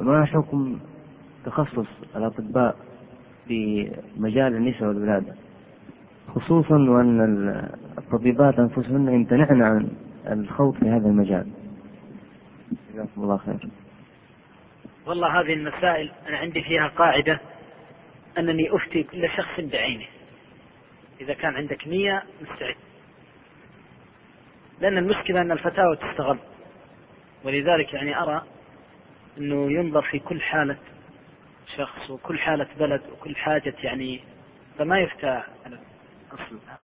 ما حكم تخصص الأطباء في مجال النساء والولادة، خصوصا وأن الطبيبات أنفسهن يمتنعن عن الخوض في هذا المجال؟ جزاكم الله خير. والله هذه المسائل أنا عندي فيها قاعدة أنني أفتي كل شخص بعينه. إذا كان عندك نية مستعد، لأن المشكلة أن الفتاوى تستغل، ولذلك يعني أرى أنه ينظر في كل حالة شخص وكل حالة بلد وكل حاجة، يعني فما يفتى على أصل.